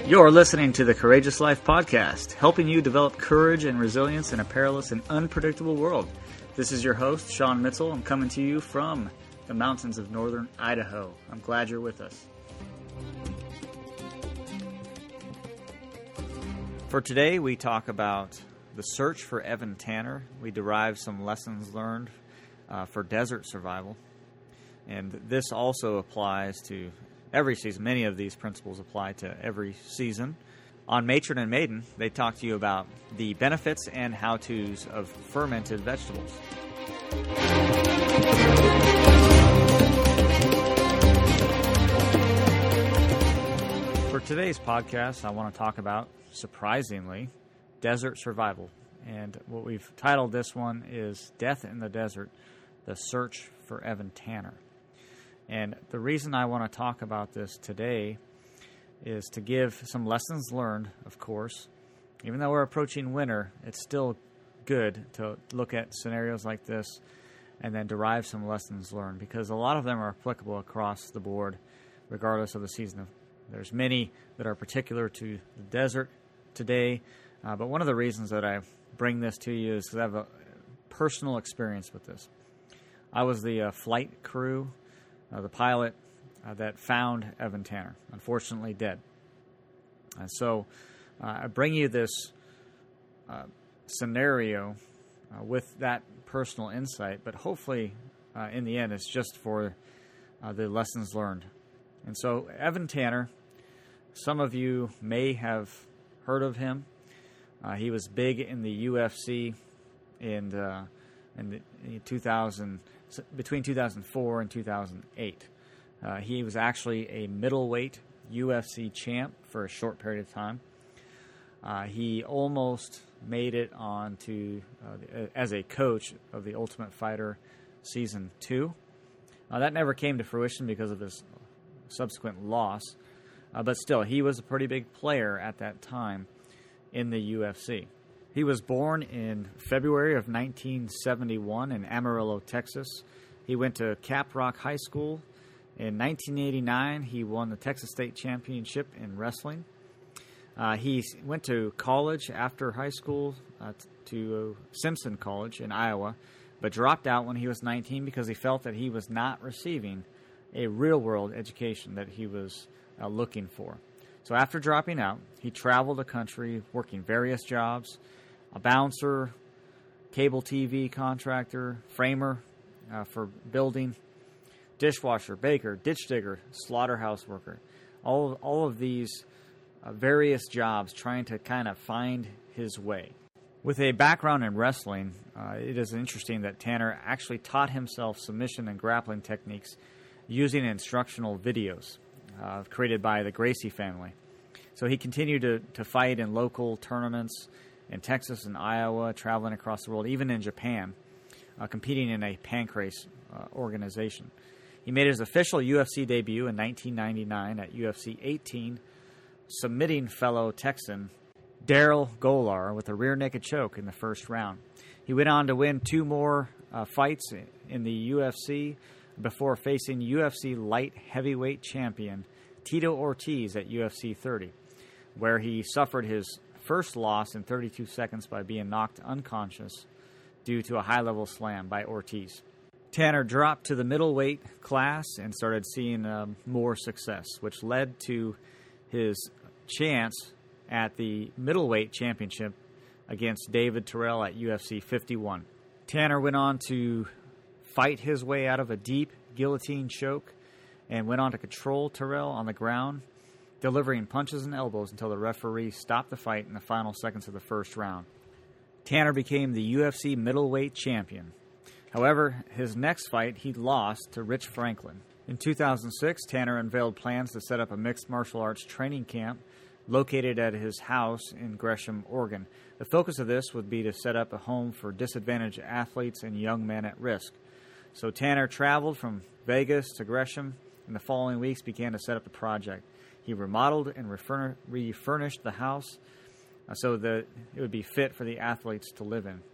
You're listening to the Courageous Life Podcast, helping you develop courage and resilience in a perilous and unpredictable world. This is your host, Sean Mitchell. I'm coming to you from the mountains of northern Idaho. I'm glad you're with us. For today, we talk about the search for Evan Tanner. We derive some lessons learned for desert survival. And this also applies to every season. Many of these principles apply to every season. On Matron and Maiden, they talk to you about the benefits and how-tos of fermented vegetables. For today's podcast, I want to talk about, surprisingly, desert survival. And what we've titled this one is Death in the Desert, The Search for Evan Tanner. And the reason I want to talk about this today is to give some lessons learned, of course. Even though we're approaching winter, it's still good to look at scenarios like this and then derive some lessons learned, because a lot of them are applicable across the board, regardless of the season. There's many that are particular to the desert today, but one of the reasons that I bring this to you is because I have a personal experience with this. I was the flight crew, the pilot that found Evan Tanner, unfortunately dead. So I bring you this scenario with that personal insight, but hopefully in the end it's just for the lessons learned. And so Evan Tanner, some of you may have heard of him. He was big in the UFC in the 2000. Between 2004 and 2008. He was actually a middleweight UFC champ for a short period of time. He almost made it on to as a coach of The Ultimate Fighter Season 2. That never came to fruition because of his subsequent loss. But still, he was a pretty big player at that time in the UFC. He was born in February of 1971 in Amarillo, Texas. He went to Caprock High School. In 1989, he won the Texas State Championship in wrestling. He went to college after high school to Simpson College in Iowa, but dropped out when he was 19 because he felt that he was not receiving a real-world education that he was looking for. So after dropping out, he traveled the country working various jobs: a bouncer, cable TV contractor, framer for building, dishwasher, baker, ditch digger, slaughterhouse worker. All of these various jobs trying to kind of find his way. With a background in wrestling, it is interesting that Tanner actually taught himself submission and grappling techniques using instructional videos created by the Gracie family. So he continued to fight in local tournaments in Texas and Iowa, traveling across the world, even in Japan, competing in a pancrase organization. He made his official UFC debut in 1999 at UFC 18, submitting fellow Texan Daryl Golar with a rear naked choke in the first round. He went on to win two more fights in the UFC before facing UFC light heavyweight champion Tito Ortiz at UFC 30, where he suffered his first loss in 32 seconds by being knocked unconscious due to a high-level slam by Ortiz. Tanner dropped to the middleweight class and started seeing more success, which led to his chance at the middleweight championship against David Terrell at UFC 51. Tanner went on to fight his way out of a deep guillotine choke and went on to control Terrell on the ground, delivering punches and elbows until the referee stopped the fight in the final seconds of the first round. Tanner became the UFC middleweight champion. However, his next fight he lost to Rich Franklin. In 2006, Tanner unveiled plans to set up a mixed martial arts training camp located at his house in Gresham, Oregon. The focus of this would be to set up a home for disadvantaged athletes and young men at risk. So Tanner traveled from Vegas to Gresham, and the following weeks began to set up the project. He remodeled and refurnished the house so that it would be fit for the athletes to live in.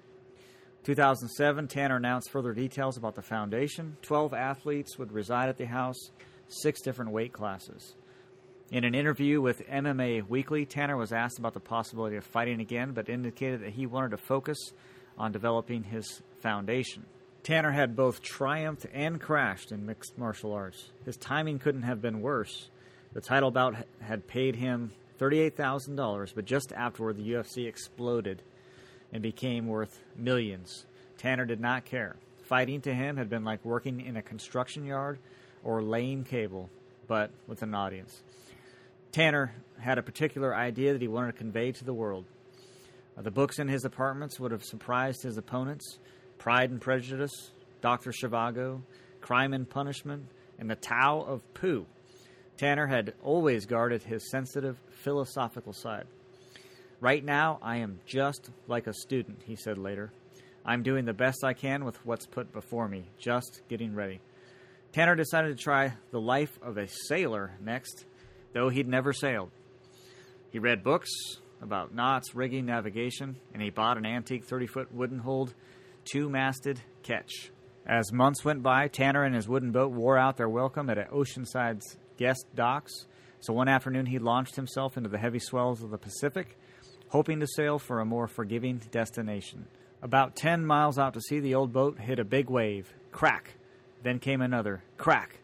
2007, Tanner announced further details about the foundation. 12 athletes would reside at the house, 6 different weight classes. In an interview with MMA Weekly, Tanner was asked about the possibility of fighting again, but indicated that he wanted to focus on developing his foundation. Tanner had both triumphed and crashed in mixed martial arts. His timing couldn't have been worse. The title bout had paid him $38,000, but just afterward the UFC exploded and became worth millions. Tanner did not care. Fighting to him had been like working in a construction yard or laying cable, but with an audience. Tanner had a particular idea that he wanted to convey to the world. The books in his apartments would have surprised his opponents. Pride and Prejudice, Dr. Zhivago, Crime and Punishment, and the Tao of Pooh. Tanner had always guarded his sensitive, philosophical side. Right now, I am just like a student, he said later. I'm doing the best I can with what's put before me, just getting ready. Tanner decided to try the life of a sailor next, though he'd never sailed. He read books about knots, rigging, navigation, and he bought an antique 30-foot wooden-hulled, two-masted ketch. As months went by, Tanner and his wooden boat wore out their welcome at Oceanside's guest docks, so one afternoon he launched himself into the heavy swells of the Pacific, hoping to sail for a more forgiving destination. About 10 miles out to sea, the old boat hit a big wave. Crack! Then came another. Crack!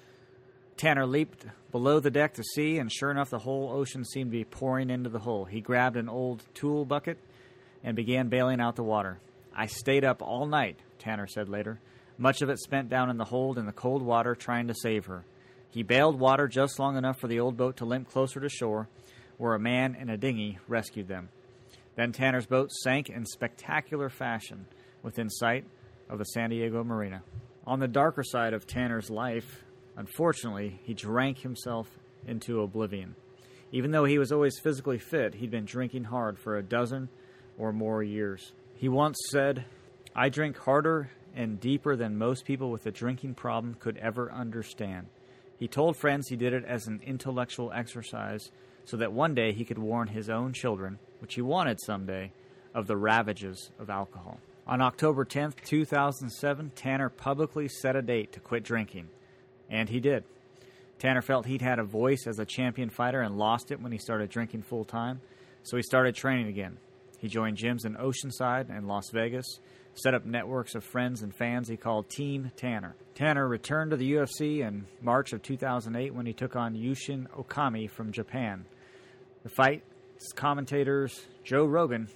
Tanner leaped below the deck to see, and sure enough, the whole ocean seemed to be pouring into the hull. He grabbed an old tool bucket and began bailing out the water. I stayed up all night, Tanner said later, much of it spent down in the hold in the cold water trying to save her. He bailed water just long enough for the old boat to limp closer to shore, where a man in a dinghy rescued them. Then Tanner's boat sank in spectacular fashion within sight of the San Diego Marina. On the darker side of Tanner's life, unfortunately, he drank himself into oblivion. Even though he was always physically fit, he'd been drinking hard for a dozen or more years. He once said, "I drink harder and deeper than most people with a drinking problem could ever understand." He told friends he did it as an intellectual exercise so that one day he could warn his own children, which he wanted someday, of the ravages of alcohol. On October 10th, 2007, Tanner publicly set a date to quit drinking. And he did. Tanner felt he'd had a voice as a champion fighter and lost it when he started drinking full-time, so he started training again. He joined gyms in Oceanside and Las Vegas, set up networks of friends and fans he called Team Tanner. Tanner returned to the UFC in March of 2008 when he took on Yushin Okami from Japan. The fight's commentators, Joe Rogan,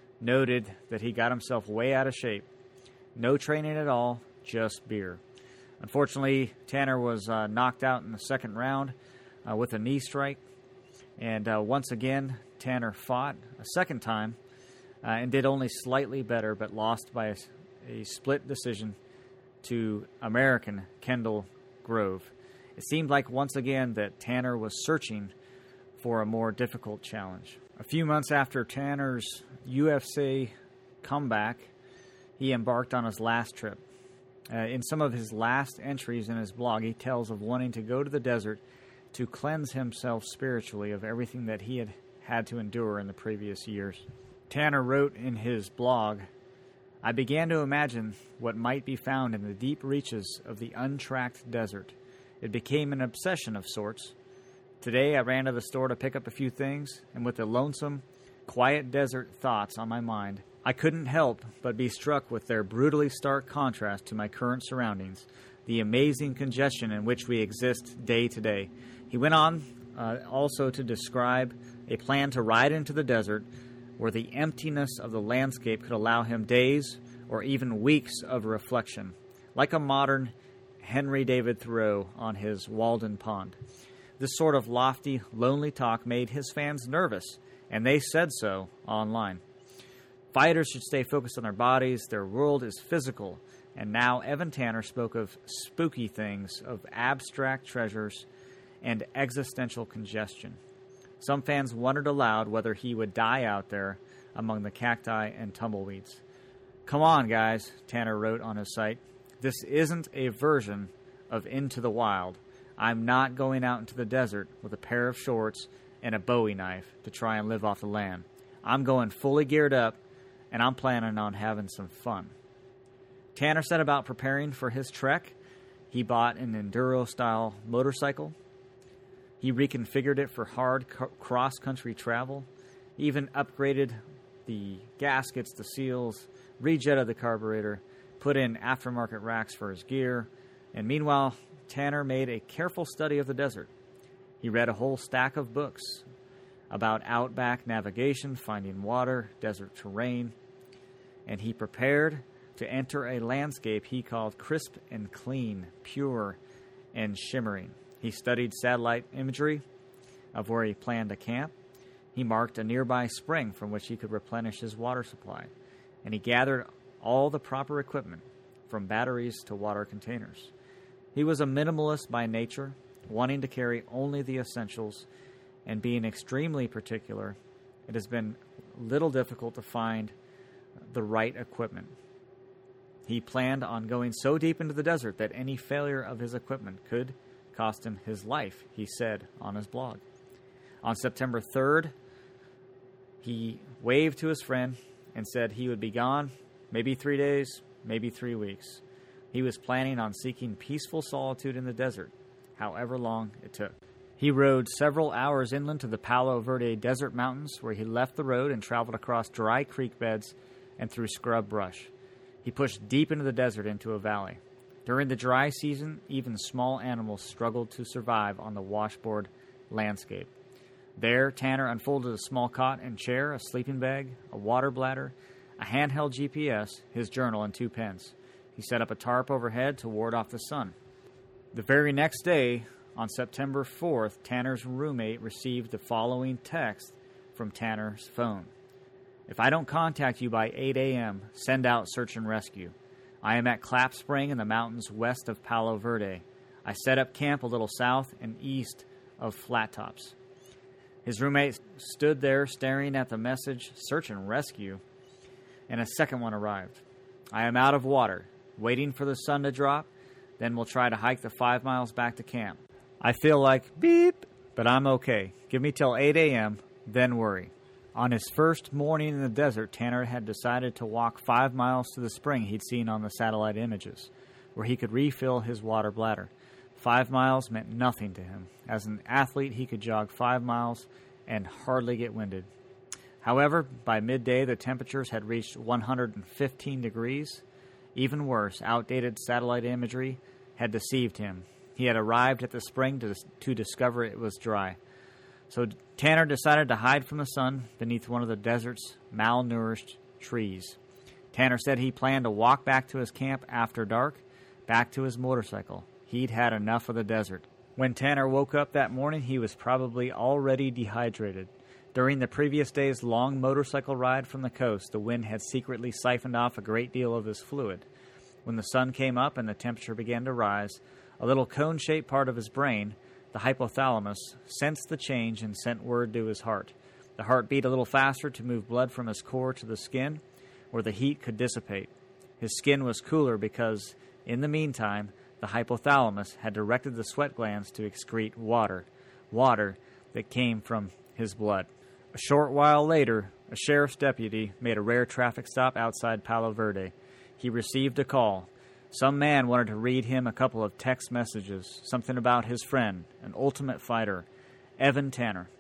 noted that he got himself way out of shape. No training at all, just beer. Unfortunately, Tanner was knocked out in the second round with a knee strike. And once again, Tanner fought a second time and did only slightly better, but lost by a split decision to American Kendall Grove. It seemed like once again that Tanner was searching for a more difficult challenge. A few months after Tanner's UFC comeback, he embarked on his last trip. In some of his last entries in his blog, he tells of wanting to go to the desert to cleanse himself spiritually of everything that he had to endure in the previous years. Tanner wrote in his blog, "I began to imagine what might be found in the deep reaches of the untracked desert. It became an obsession of sorts. Today I ran to the store to pick up a few things, and with the lonesome, quiet desert thoughts on my mind, I couldn't help but be struck with their brutally stark contrast to my current surroundings, the amazing congestion in which we exist day to day." He went on also to describe a plan to ride into the desert where the emptiness of the landscape could allow him days or even weeks of reflection, like a modern Henry David Thoreau on his Walden Pond. This sort of lofty, lonely talk made his fans nervous, and they said so online. Fighters should stay focused on their bodies, their world is physical, and now Evan Tanner spoke of spooky things, of abstract treasures, and existential congestion. Some fans wondered aloud whether he would die out there among the cacti and tumbleweeds. "Come on, guys," Tanner wrote on his site. "This isn't a version of Into the Wild. I'm not going out into the desert with a pair of shorts and a Bowie knife to try and live off the land. I'm going fully geared up, and I'm planning on having some fun." Tanner set about preparing for his trek. He bought an enduro-style motorcycle, He reconfigured it for hard cross-country travel, even upgraded the gaskets, the seals, rejetted the carburetor, put in aftermarket racks for his gear, and meanwhile, Tanner made a careful study of the desert. He read a whole stack of books about outback navigation, finding water, desert terrain, and he prepared to enter a landscape he called crisp and clean, pure and shimmering. He studied satellite imagery of where he planned to camp. He marked a nearby spring from which he could replenish his water supply, and he gathered all the proper equipment, from batteries to water containers. He was a minimalist by nature, wanting to carry only the essentials, and being extremely particular. It has been little difficult to find the right equipment. He planned on going so deep into the desert that any failure of his equipment could cost him his life, he said on his blog. On September 3rd, he waved to his friend and said he would be gone, maybe 3 days, maybe 3 weeks. He was planning on seeking peaceful solitude in the desert, however long it took. He rode several hours inland to the Palo Verde Desert Mountains, where he left the road and traveled across dry creek beds and through scrub brush. He pushed deep into the desert into a valley. During the dry season, even small animals struggled to survive on the washboard landscape. There, Tanner unfolded a small cot and chair, a sleeping bag, a water bladder, a handheld GPS, his journal, and 2 pens. He set up a tarp overhead to ward off the sun. The very next day, on September 4th, Tanner's roommate received the following text from Tanner's phone. "If I don't contact you by 8 a.m., send out search and rescue. I am at Clap Spring in the mountains west of Palo Verde. I set up camp a little south and east of Flat Tops." His roommate stood there staring at the message, search and rescue, and a second one arrived. "I am out of water, waiting for the sun to drop, then we'll try to hike the 5 miles back to camp. I feel like beep, but I'm okay. Give me till 8 a.m., then worry." On his first morning in the desert, Tanner had decided to walk 5 miles to the spring he'd seen on the satellite images, where he could refill his water bladder. 5 miles meant nothing to him. As an athlete, he could jog 5 miles and hardly get winded. However, by midday, the temperatures had reached 115 degrees. Even worse, outdated satellite imagery had deceived him. He had arrived at the spring to discover it was dry. So Tanner decided to hide from the sun beneath one of the desert's malnourished trees. Tanner said he planned to walk back to his camp after dark, back to his motorcycle. He'd had enough of the desert. When Tanner woke up that morning, he was probably already dehydrated. During the previous day's long motorcycle ride from the coast, the wind had secretly siphoned off a great deal of his fluid. When the sun came up and the temperature began to rise, a little cone-shaped part of his brain, the hypothalamus, sensed the change and sent word to his heart. The heart beat a little faster to move blood from his core to the skin, where the heat could dissipate. His skin was cooler because, in the meantime, the hypothalamus had directed the sweat glands to excrete water that came from his blood. A short while later, a sheriff's deputy made a rare traffic stop outside Palo Verde. He received a call. Some man wanted to read him a couple of text messages, something about his friend, an ultimate fighter, Evan Tanner.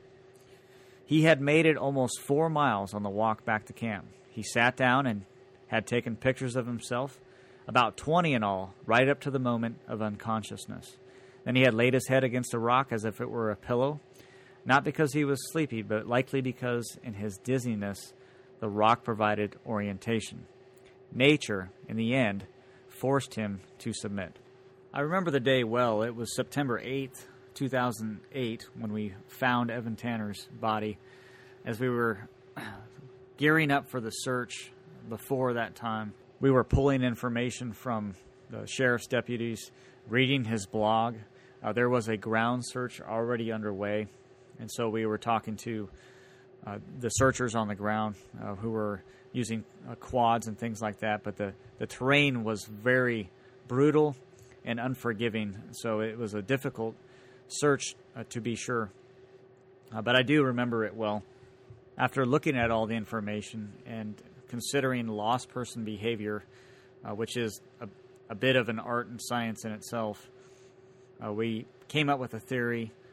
He had made it almost 4 miles on the walk back to camp. He sat down and had taken pictures of himself, about 20 in all, right up to the moment of unconsciousness. Then he had laid his head against a rock as if it were a pillow, not because he was sleepy, but likely because in his dizziness, the rock provided orientation. Nature, in the end, forced him to submit. I remember the day well. It was September 8th, 2008, when we found Evan Tanner's body. As we were gearing up for the search before that time, we were pulling information from the sheriff's deputies, reading his blog. There was a ground search already underway, and so we were talking to the searchers on the ground who were using quads and things like that, but the terrain was very brutal and unforgiving, so it was a difficult search to be sure. But I do remember it well. After looking at all the information and considering lost person behavior, which is a bit of an art and science in itself, we came up with a theory,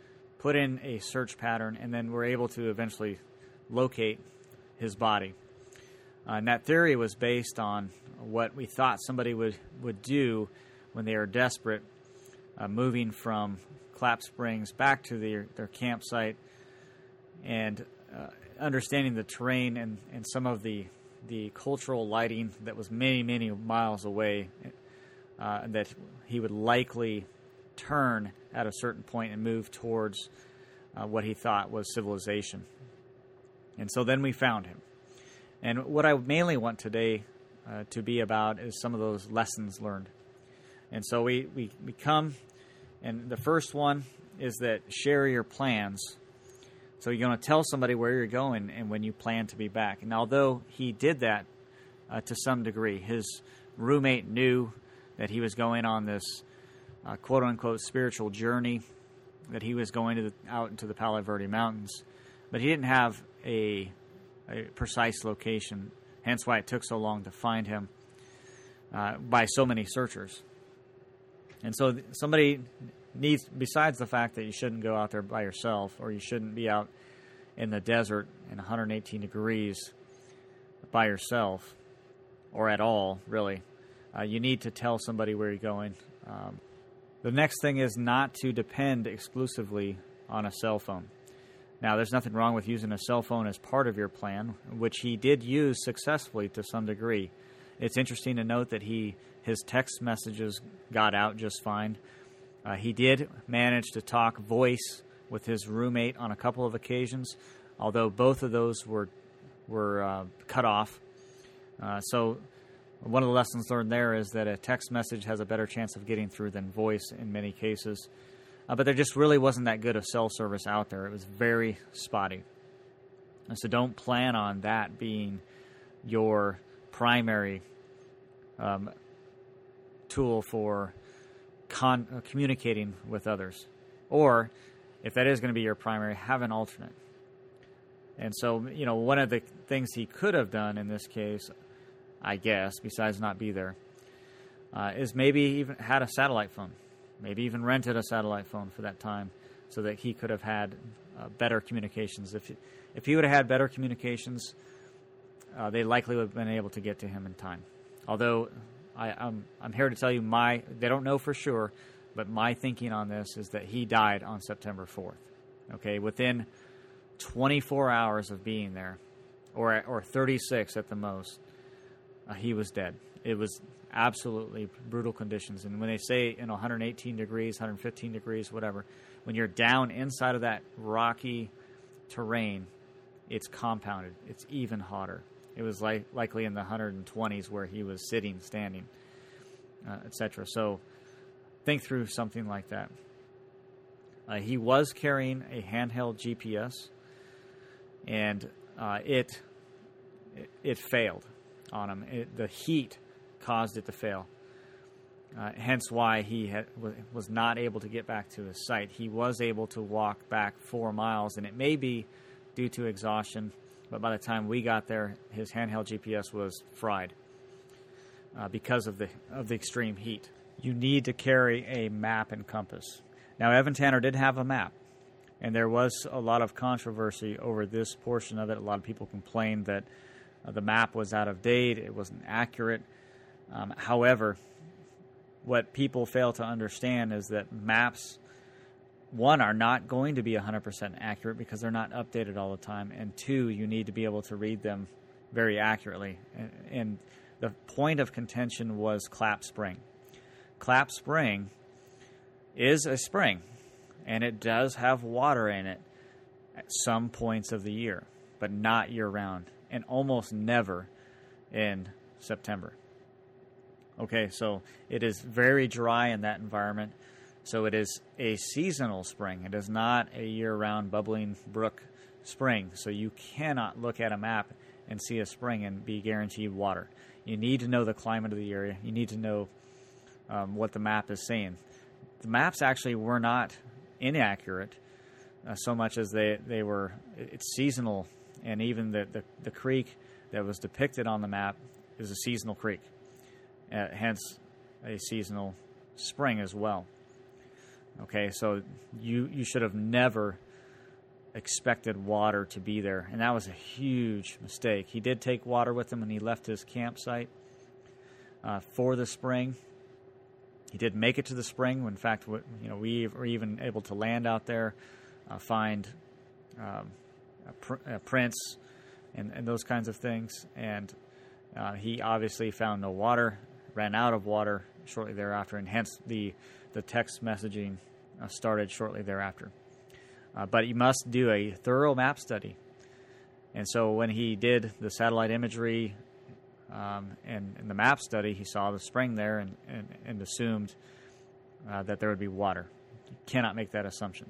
put in a search pattern, and then were able to eventually locate his body. And that theory was based on what we thought somebody would do when they are desperate, moving from Clap Springs back to their campsite, and understanding the terrain and some of the cultural lighting that was many, many miles away, that he would likely turn at a certain point and move towards what he thought was civilization. And so then we found him. And what I mainly want today to be about is some of those lessons learned. And so we come, and the first one is that share your plans. So you're going to tell somebody where you're going and when you plan to be back. And although he did that to some degree, his roommate knew that he was going on this quote-unquote spiritual journey, that he was going out into the Palo Verde Mountains, but he didn't have a precise location, hence why it took so long to find him by so many searchers. And so somebody needs, besides the fact that you shouldn't go out there by yourself, or you shouldn't be out in the desert in 118 degrees by yourself, or at all, really, you need to tell somebody where you're going. The next thing is not to depend exclusively on a cell phone. Now, there's nothing wrong with using a cell phone as part of your plan, which he did use successfully to some degree. It's interesting to note that his text messages got out just fine. He did manage to talk voice with his roommate on a couple of occasions, although both of those were cut off. So one of the lessons learned there is that a text message has a better chance of getting through than voice in many cases. But there just really wasn't that good of cell service out there. It was very spotty. And so don't plan on that being your primary tool for communicating with others. Or, if that is going to be your primary, have an alternate. And so, one of the things he could have done in this case, I guess, besides not be there, is maybe even had a satellite phone. Maybe even rented a satellite phone for that time so that he could have had better communications. If he would have had better communications, they likely would have been able to get to him in time. Although I'm here to tell you they don't know for sure, but my thinking on this is that he died on September 4th. Okay, within 24 hours of being there, or 36 at the most, he was dead. It was absolutely brutal conditions. And when they say 118 degrees, 115 degrees, whatever, when you're down inside of that rocky terrain, it's compounded. It's even hotter. It was likely in the 120s where he was sitting, standing, etc. So think through something like that. He was carrying a handheld GPS, and it failed on him. The heat caused it to fail. Hence why he was not able to get back to his site. He was able to walk back 4 miles, and it may be due to exhaustion, but by the time we got there, his handheld GPS was fried because of the extreme heat. You need to carry a map and compass. Now, Evan Tanner did have a map, and there was a lot of controversy over this portion of it. A lot of people complained that the map was out of date, it wasn't accurate. However, what people fail to understand is that maps, one, are not going to be 100% accurate because they're not updated all the time, and two, you need to be able to read them very accurately. And the point of contention was Clap Spring. Clap Spring is a spring, and it does have water in it at some points of the year, but not year-round, and almost never in September. Okay, so it is very dry in that environment. So it is a seasonal spring. It is not a year-round bubbling brook spring. So you cannot look at a map and see a spring and be guaranteed water. You need to know the climate of the area. You need to know what the map is saying. The maps actually were not inaccurate so much as they were. It's seasonal, and even the creek that was depicted on the map is a seasonal creek. Hence a seasonal spring as well. Okay, so you should have never expected water to be there, and that was a huge mistake. He did take water with him when he left his campsite for the spring. He did make it to the spring. In fact, we were even able to land out there, find prints and those kinds of things. And he obviously found no water, ran out of water shortly thereafter, and hence the text messaging started shortly thereafter. But you must do a thorough map study. And so when he did the satellite imagery and the map study, he saw the spring there and assumed that there would be water. You cannot make that assumption.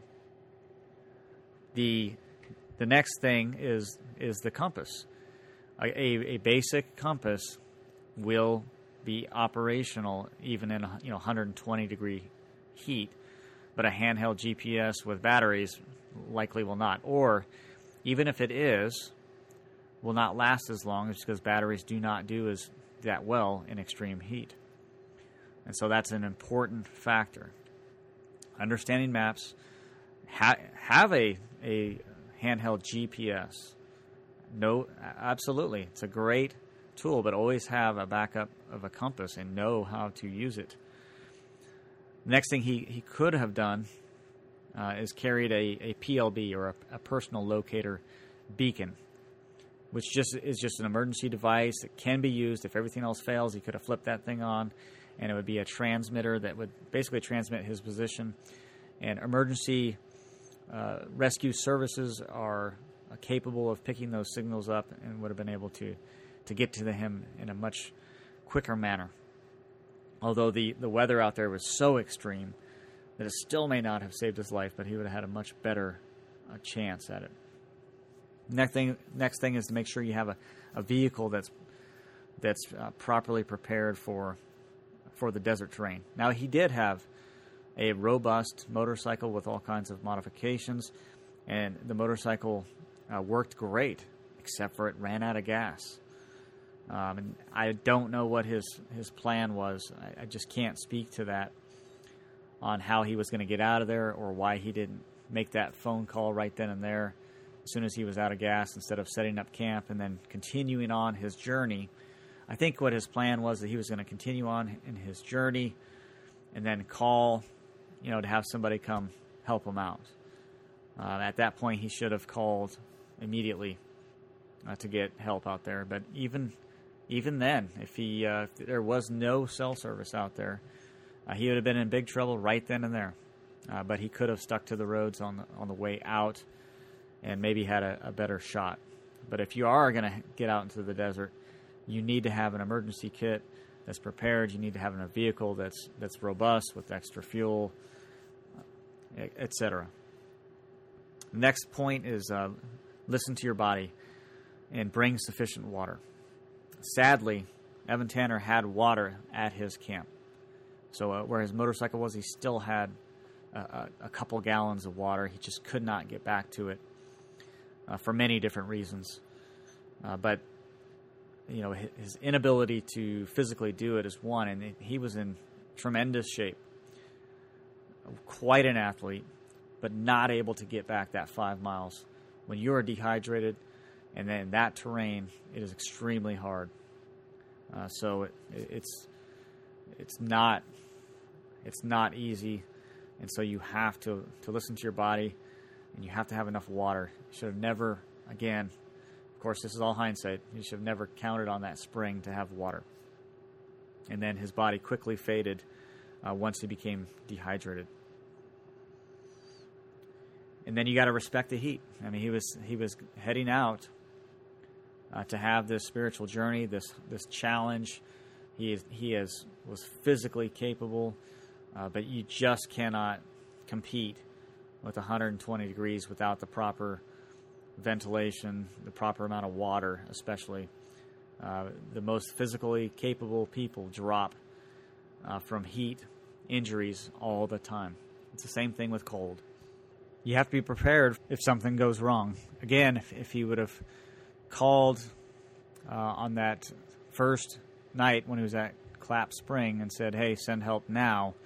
The next thing is the compass. A basic compass will be operational even in 120 degree heat, but a handheld GPS with batteries likely will not. Or even if it is, will not last as long, just because batteries do not do that well in extreme heat. And so that's an important factor. Understanding maps, have a handheld GPS. No, absolutely, it's a great tool, but always have a backup of a compass and know how to use it. Next thing he could have done is carried a PLB, or a personal locator beacon, which is just an emergency device that can be used if everything else fails. He could have flipped that thing on, and it would be a transmitter that would basically transmit his position. And emergency rescue services are capable of picking those signals up and would have been able to get to him in a much quicker manner. Although the weather out there was so extreme that it still may not have saved his life, but he would have had a much better chance at it. Next thing is to make sure you have a vehicle that's properly prepared for the desert terrain. Now, he did have a robust motorcycle with all kinds of modifications, and the motorcycle worked great, except for it ran out of gas. And I don't know what his plan was. I just can't speak to that on how he was going to get out of there, or why he didn't make that phone call right then and there as soon as he was out of gas, instead of setting up camp and then continuing on his journey. I think what his plan was that he was going to continue on in his journey and then call, to have somebody come help him out. At that point, he should have called immediately to get help out there. But even then, if there was no cell service out there, he would have been in big trouble right then and there. But he could have stuck to the roads on the way out and maybe had a better shot. But if you are going to get out into the desert, you need to have an emergency kit that's prepared. You need to have a vehicle that's robust with extra fuel, etc. Next point is listen to your body and bring sufficient water. Sadly, Evan Tanner had water at his camp. So where his motorcycle was, he still had a couple gallons of water. He just could not get back to it for many different reasons. But his inability to physically do it is one, and he was in tremendous shape. Quite an athlete, but not able to get back that 5 miles. When you are dehydrated and then that terrain, it is extremely hard. So it's not easy, and so you have to listen to your body, and you have to have enough water. You should have never, again, of course this is all hindsight, you should have never counted on that spring to have water. And then his body quickly faded once he became dehydrated. And then you got to respect the heat. I mean, he was heading out to have this spiritual journey, this challenge. He was physically capable, but you just cannot compete with 120 degrees without the proper ventilation, the proper amount of water, especially. The most physically capable people drop from heat injuries all the time. It's the same thing with cold. You have to be prepared if something goes wrong. Again, if he would have called on that first night when he was at Clap Spring and said, hey, send help now,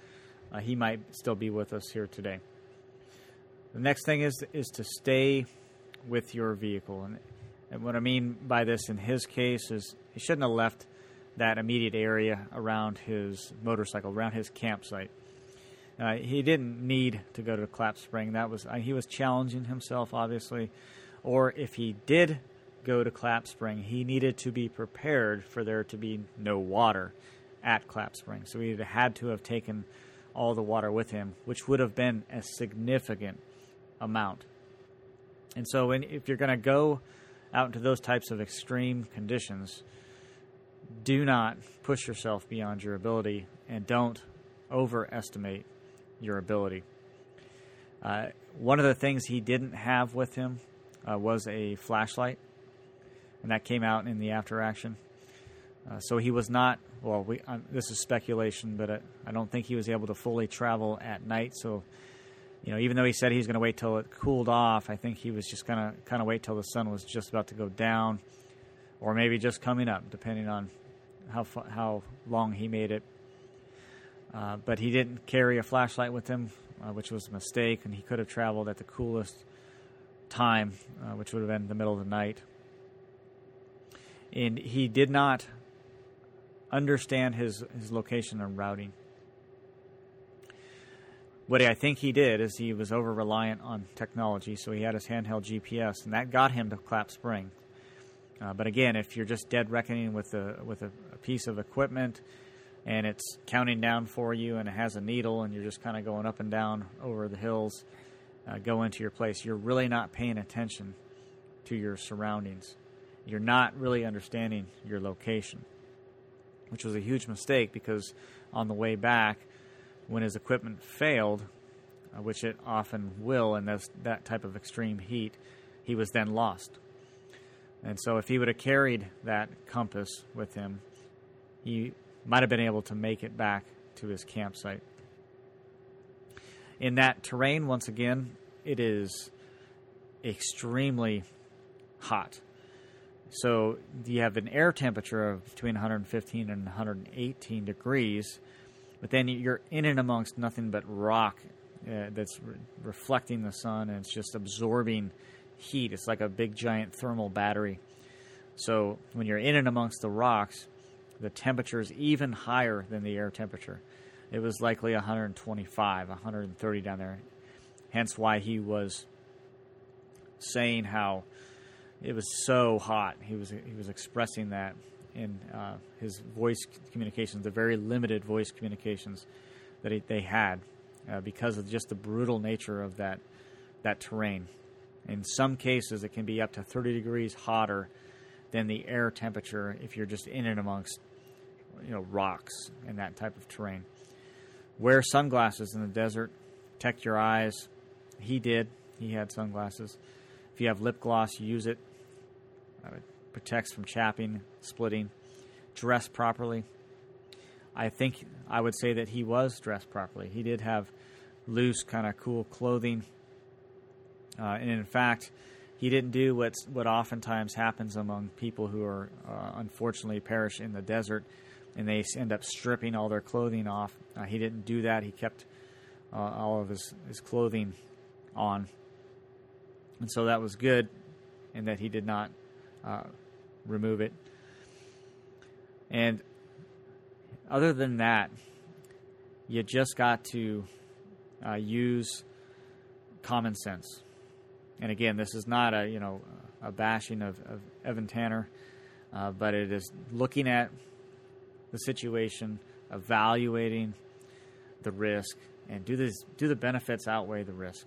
he might still be with us here today. The next thing is to stay with your vehicle. And what I mean by this in his case is he shouldn't have left that immediate area around his motorcycle, around his campsite. He didn't need to go to Clap Spring. He was challenging himself, obviously. Or if he did go to Clap Spring, he needed to be prepared for there to be no water at Clap Spring. So he had to have taken all the water with him, which would have been a significant amount. And so if you're going to go out into those types of extreme conditions, do not push yourself beyond your ability and don't overestimate your ability. One of the things he didn't have with him was a flashlight, and that came out in the after action. So he was not, this is speculation, but I don't think he was able to fully travel at night. So, even though he said he was going to wait till it cooled off, I think he was just going to kind of wait till the sun was just about to go down, or maybe just coming up, depending on how long he made it. But he didn't carry a flashlight with him, which was a mistake, and he could have traveled at the coolest time, which would have been the middle of the night. And he did not understand his location and routing. What I think he did is he was over-reliant on technology, so he had his handheld GPS, and that got him to Clap Spring. But again, if you're just dead reckoning with a piece of equipment and it's counting down for you and it has a needle and you're just kind of going up and down over the hills, go into your place, you're really not paying attention to your surroundings. You're not really understanding your location, which was a huge mistake because on the way back, when his equipment failed, which it often will in that type of extreme heat, he was then lost. And so if he would have carried that compass with him, he might have been able to make it back to his campsite. In that terrain, once again, it is extremely hot. So you have an air temperature of between 115 and 118 degrees, but then you're in and amongst nothing but rock that's reflecting the sun, and it's just absorbing heat. It's like a big giant thermal battery. So when you're in and amongst the rocks, the temperature is even higher than the air temperature. It was likely 125, 130 down there. Hence why he was saying how it was so hot. He was expressing that in his voice communications, the very limited voice communications that they had because of just the brutal nature of that terrain. In some cases, it can be up to 30 degrees hotter than the air temperature if you're just in and amongst rocks and that type of terrain. Wear sunglasses in the desert. Protect your eyes. He did. He had sunglasses. If you have lip gloss, use it. It protects from chapping, splitting. Dress properly. I think I would say that he was dressed properly. He did have loose, kind of cool clothing. And in fact, he didn't do what oftentimes happens among people who are unfortunately perish in the desert, and they end up stripping all their clothing off. He didn't do that. He kept all of his clothing on. And so that was good in that he did not remove it. And other than that, you just got to use common sense. And again, this is not a bashing of Evan Tanner, but it is looking at the situation, evaluating the risk, and do the benefits outweigh the risk?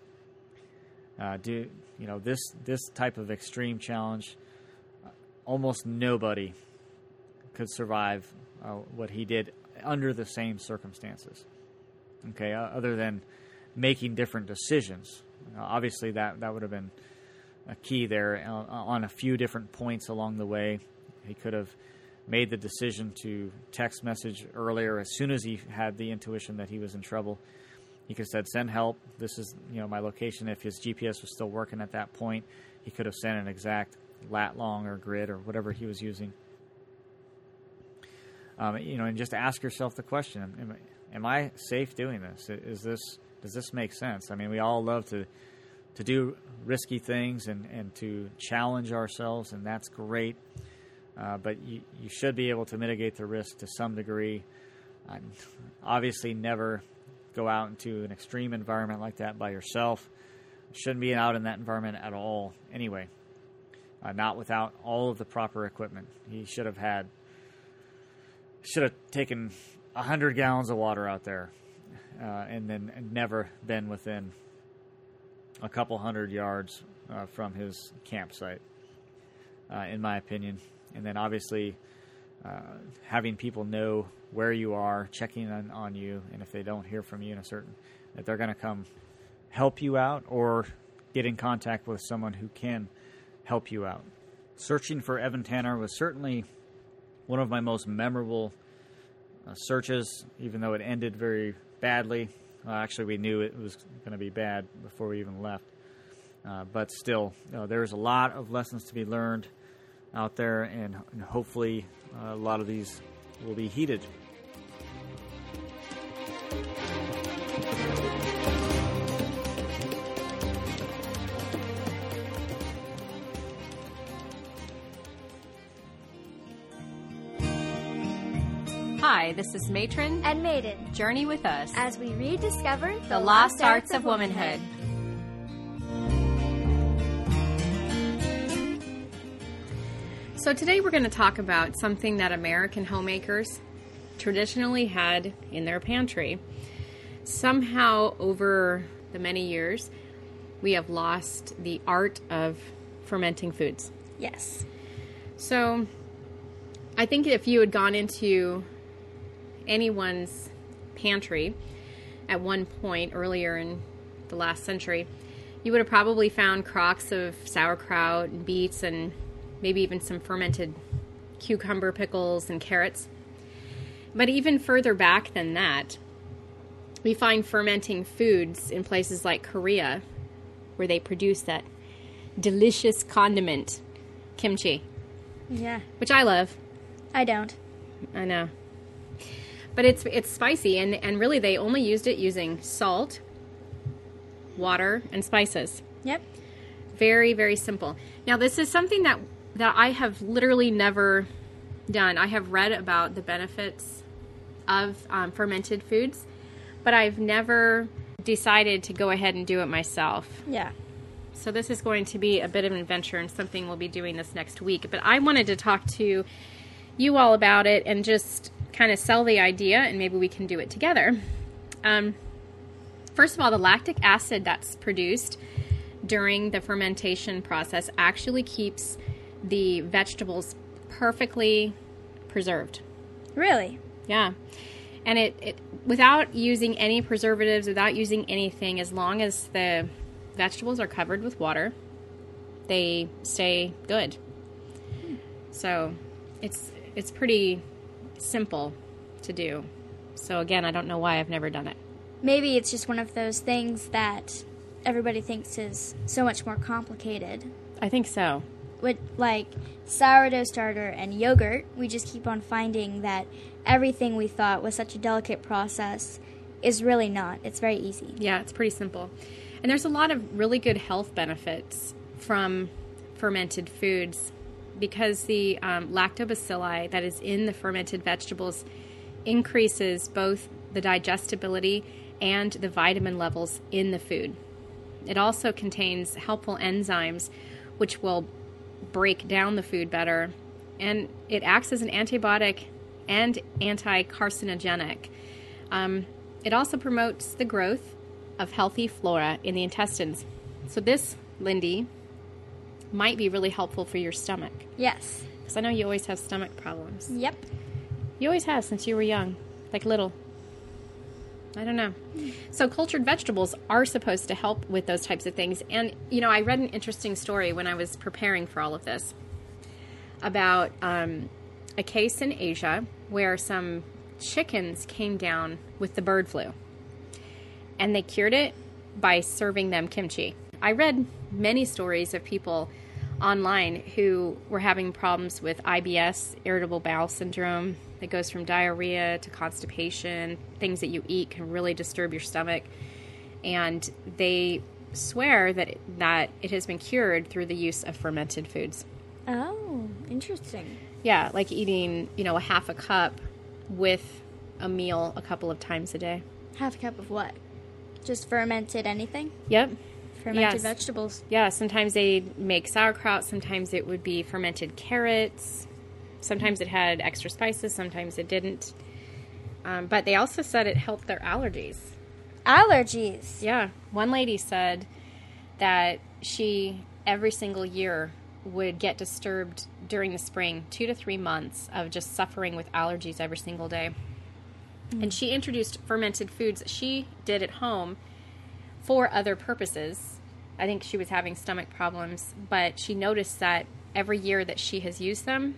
This type of extreme challenge, almost nobody could survive what he did under the same circumstances. Okay, other than making different decisions. Obviously, that would have been a key there. On a few different points along the way, he could have made the decision to text message earlier as soon as he had the intuition that he was in trouble. He could have said, "Send help. This is my location." If his GPS was still working at that point, he could have sent an exact lat long or grid or whatever he was using. And just ask yourself the question: am I safe doing this? Does this make sense? I mean, we all love to do risky things and to challenge ourselves, and that's great. But you should be able to mitigate the risk to some degree. Obviously, never go out into an extreme environment like that by yourself. Shouldn't be out in that environment at all anyway. Not without all of the proper equipment. He should have taken 100 gallons of water out there and never been within a couple hundred yards from his campsite, in my opinion. And then obviously having people know where you are, checking on you, and if they don't hear from you that they're going to come help you out or get in contact with someone who can help you out. Searching for Evan Tanner was certainly one of my most memorable searches, even though it ended very badly. Actually, we knew it was going to be bad before we even left. But still, there's a lot of lessons to be learned out there, and hopefully a lot of these will be heeded. Hi, this is Matron and Maiden. Journey with us as we rediscover the lost arts of womanhood. So today we're going to talk about something that American homemakers traditionally had in their pantry. Somehow over the many years, we have lost the art of fermenting foods. Yes. So I think if you had gone into anyone's pantry at one point earlier in the last century, you would have probably found crocks of sauerkraut and beets and maybe even some fermented cucumber pickles and carrots. But even further back than that, we find fermenting foods in places like Korea, where they produce that delicious condiment, kimchi. Yeah. Which I love. I don't. I know. But it's spicy, and really they only used it using salt, water, and spices. Yep. Very, very simple. Now, this is something that I have literally never done. I have read about the benefits of fermented foods, but I've never decided to go ahead and do it myself. Yeah. So this is going to be a bit of an adventure and something we'll be doing this next week. But I wanted to talk to you all about it and just kind of sell the idea, and maybe we can do it together. First of all, the lactic acid that's produced during the fermentation process actually keeps the vegetables perfectly preserved. Really? Yeah. And it without using any preservatives, without using anything, as long as the vegetables are covered with water, they stay good. So it's pretty simple to do. So again, I don't know why I've never done it. Maybe it's just one of those things that everybody thinks is so much more complicated. I think so. With like sourdough starter and yogurt, we just keep on finding that everything we thought was such a delicate process is really not. It's very easy. Yeah, it's pretty simple. And there's a lot of really good health benefits from fermented foods because the lactobacilli that is in the fermented vegetables increases both the digestibility and the vitamin levels in the food. It also contains helpful enzymes which will break down the food better, and it acts as an antibiotic and anti-carcinogenic. It also promotes the growth of healthy flora in the intestines. So this, Lindy, might be really helpful for your stomach. Yes. Because I know you always have stomach problems. Yep. You always have since you were young, like little. I don't know. So cultured vegetables are supposed to help with those types of things. And, you know, I read an interesting story when I was preparing for all of this about a case in Asia where some chickens came down with the bird flu. And they cured it by serving them kimchi. I read many stories of people online who were having problems with IBS, irritable bowel syndrome. That goes from diarrhea to constipation. Things that you eat can really disturb your stomach. And they swear that it has been cured through the use of fermented foods. Oh, interesting. Yeah, like eating, a half a cup with a meal a couple of times a day. Half a cup of what? Just fermented anything? Yep. Fermented vegetables. Yeah, sometimes they make sauerkraut. Sometimes it would be fermented carrots. Sometimes it had extra spices. Sometimes it didn't. But they also said it helped their allergies. Allergies? Yeah. One lady said that she, every single year, would get disturbed during the spring, 2 to 3 months of just suffering with allergies every single day. And she introduced fermented foods that she did at home for other purposes. I think she was having stomach problems, but she noticed that every year that she has used them,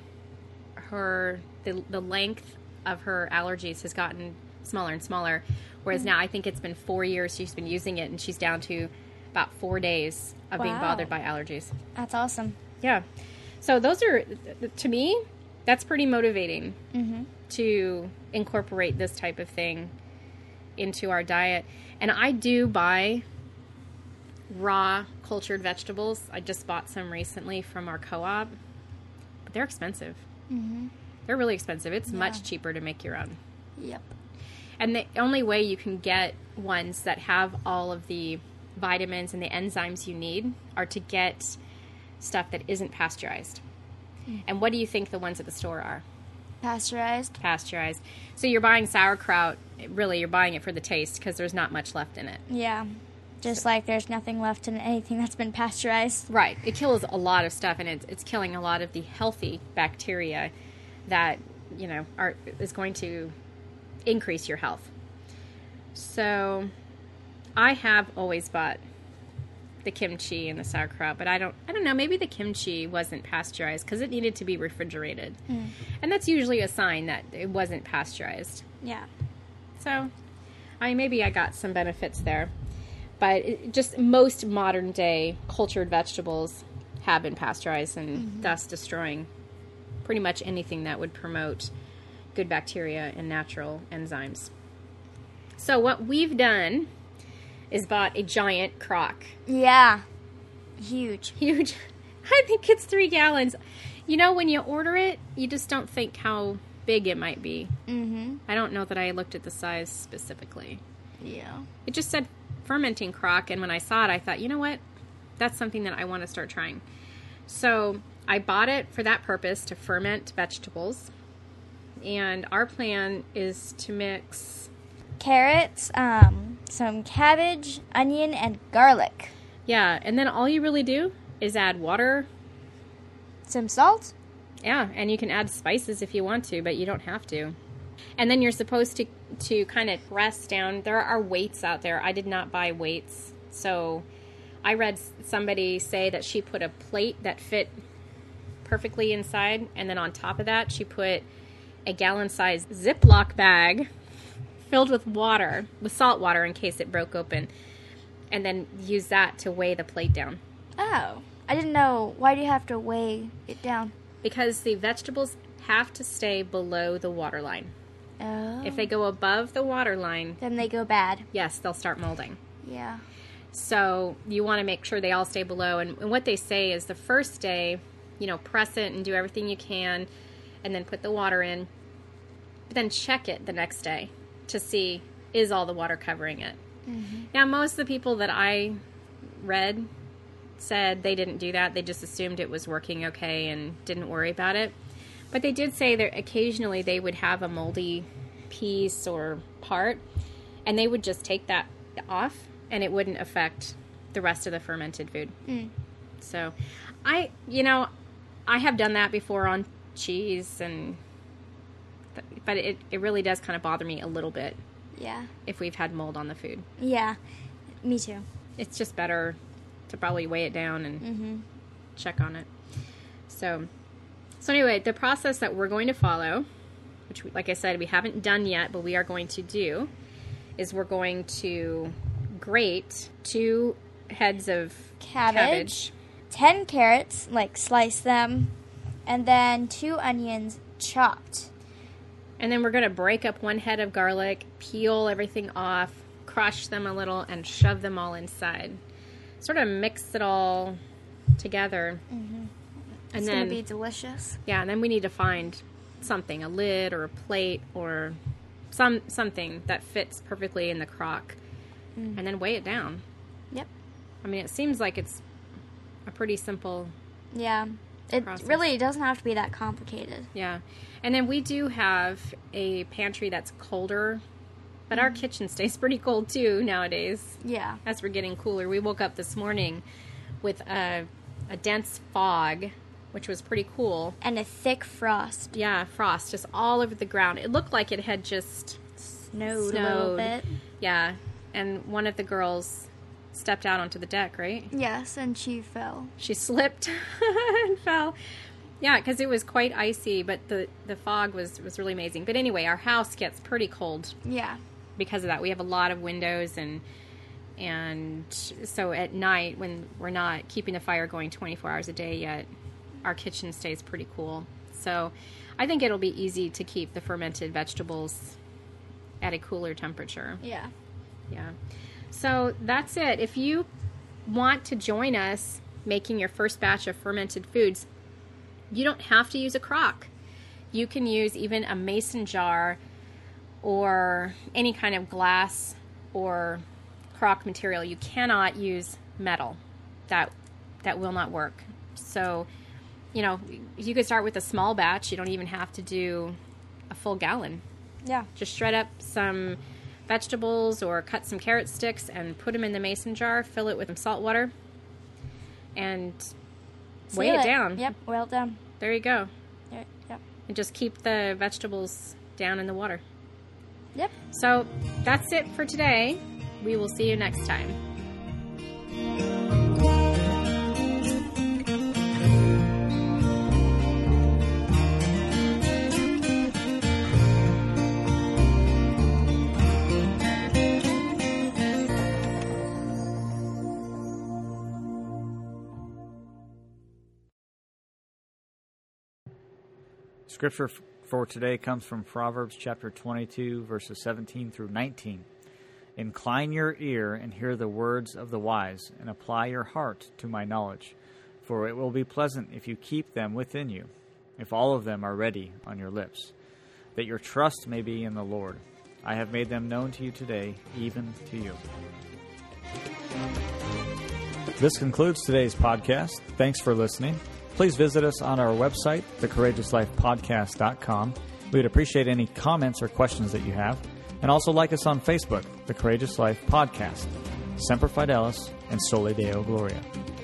the length of her allergies has gotten smaller and smaller. Whereas now I think it's been 4 years she's been using it, and she's down to about 4 days of being bothered by allergies. That's awesome. Yeah. So those are, to me, that's pretty motivating to incorporate this type of thing into our diet. And I do buy raw cultured vegetables. I just bought some recently from our co-op. But they're expensive. They're really expensive. It's much cheaper to make your own. Yep. And the only way you can get ones that have all of the vitamins and the enzymes you need are to get stuff that isn't pasteurized. And what do you think the ones at the store are? Pasteurized. Pasteurized. So you're buying sauerkraut, really you're buying it for the taste because there's not much left in it. Yeah. Just like there's nothing left in anything that's been pasteurized. Right. It kills a lot of stuff, and it's killing a lot of the healthy bacteria that, is going to increase your health. So I have always bought the kimchi and the sauerkraut, but I don't know, maybe the kimchi wasn't pasteurized because it needed to be refrigerated. And that's usually a sign that it wasn't pasteurized. Yeah. So, maybe I got some benefits there. But just most modern day cultured vegetables have been pasteurized and thus destroying pretty much anything that would promote good bacteria and natural enzymes. So what we've done is bought a giant crock. Yeah. Huge. I think it's 3 gallons. When you order it, you just don't think how big it might be. I don't know that I looked at the size specifically. Yeah. It just said fermenting crock, and when I saw it, I thought, you know what? That's something that I want to start trying. So I bought it for that purpose, to ferment vegetables. And our plan is to mix carrots, some cabbage, onion, and garlic. Yeah, and then all you really do is add water. Some salt? Yeah, and you can add spices if you want to, but you don't have to. And then you're supposed to kind of press down. There are weights out there. I did not buy weights. So I read somebody say that she put a plate that fit perfectly inside, and then on top of that, she put a gallon-sized Ziploc bag filled with water, with salt water in case it broke open, and then use that to weigh the plate down. Oh, I didn't know. Why do you have to weigh it down? Because the vegetables have to stay below the water line. Oh. If they go above the water line, then they go bad. Yes, they'll start molding. Yeah. So you want to make sure they all stay below. And what they say is the first day, press it and do everything you can, and then put the water in. But then check it the next day to see, is all the water covering it? Now, most of the people that I read said they didn't do that. They just assumed it was working okay and didn't worry about it. But they did say that occasionally they would have a moldy piece or part, and they would just take that off, and it wouldn't affect the rest of the fermented food. So I have done that before on cheese, but it really does kind of bother me a little bit. Yeah. If we've had mold on the food. Yeah, me too. It's just better to probably weigh it down and check on it. So anyway, the process that we're going to follow, which, like I said, we haven't done yet, but we are going to do, is we're going to grate 2 heads of cabbage, 10 carrots, like slice them, and then 2 onions chopped. And then we're going to break up 1 head of garlic, peel everything off, crush them a little, and shove them all inside. Sort of mix it all together. Mm-hmm. And It's then, going to be delicious. yeah, and then we need to find something, a lid or a plate or something that fits perfectly in the crock, and then weigh it down. Yep. I mean, it seems like it's a pretty simple, Yeah. It process. really doesn't have to be that complicated. yeah. And then we do have a pantry that's colder, but our kitchen stays pretty cold too nowadays Yeah. as we're getting cooler. We woke up this morning with a dense fog, which was pretty cool. And a thick frost. Yeah, frost just all over the ground. It looked like it had just Snowed a little bit. Yeah, and one of the girls stepped out onto the deck, right? Yes, and she fell. She slipped and fell. Yeah, because it was quite icy, but the fog was really amazing. But anyway, our house gets pretty cold Yeah. because of that. We have a lot of windows, and so at night when we're not keeping the fire going 24 hours a day yet, our kitchen stays pretty cool. So I think it'll be easy to keep the fermented vegetables at a cooler temperature. Yeah. Yeah. So that's it. If you want to join us making your first batch of fermented foods, you don't have to use a crock. You can use even a mason jar or any kind of glass or crock material. You cannot use metal. That will not work. So, you know, you could start with a small batch. You don't even have to do a full gallon. Yeah. Just shred up some vegetables or cut some carrot sticks and put them in the mason jar, fill it with some salt water, and weigh Seal it down. Yep, well done. There you go. Yep. And just keep the vegetables down in the water. Yep. So that's it for today. We will see you next time. Scripture for today comes from Proverbs chapter 22, verses 17 through 19. Incline your ear and hear the words of the wise, and apply your heart to my knowledge. For it will be pleasant if you keep them within you, if all of them are ready on your lips, that your trust may be in the Lord. I have made them known to you today, even to you. This concludes today's podcast. Thanks for listening. Please visit us on our website, thecourageouslifepodcast.com. We would appreciate any comments or questions that you have. And also like us on Facebook, The Courageous Life Podcast. Semper Fidelis and Soli Deo Gloria.